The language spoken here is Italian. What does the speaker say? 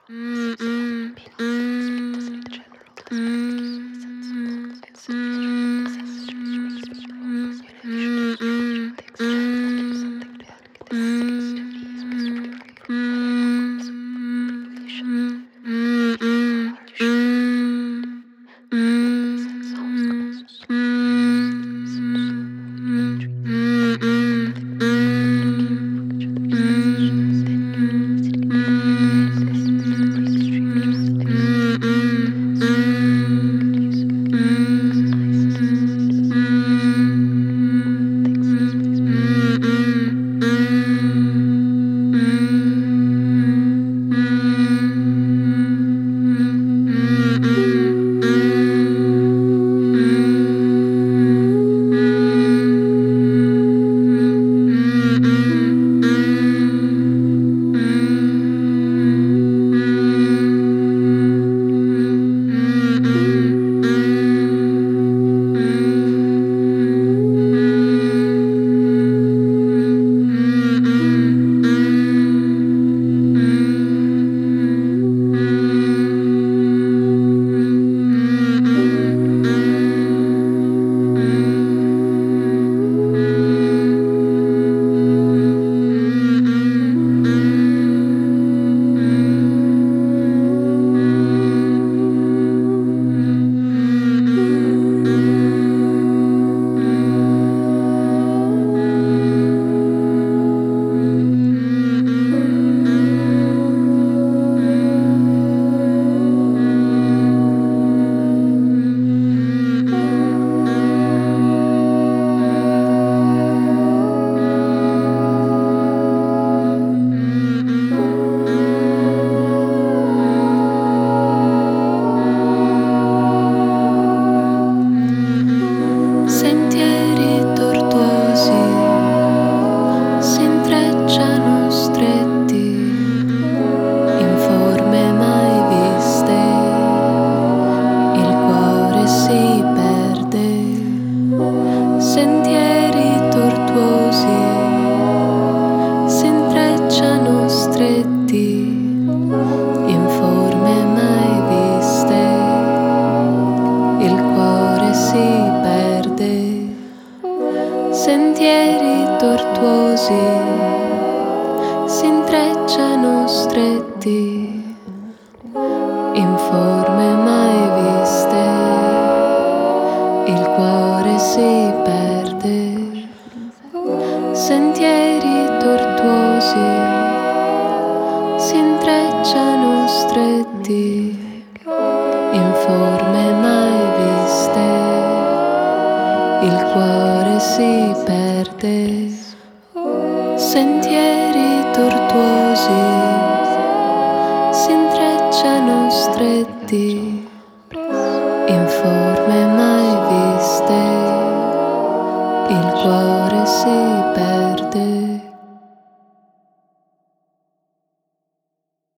Mm, mm, mm, mm, mm, Sentieri tortuosi si intrecciano stretti in forme mai viste, il cuore si perde. Sentieri tortuosi si intrecciano stretti in forme mai viste, il cuore si perde. Sentieri tortuosi si intrecciano stretti in forme mai viste, il cuore si perde. Sentieri tortuosi si intrecciano stretti in forme mai viste, il cuore si perde. Sentieri tortuosi si intrecciano stretti in forme mai viste, il cuore si perde.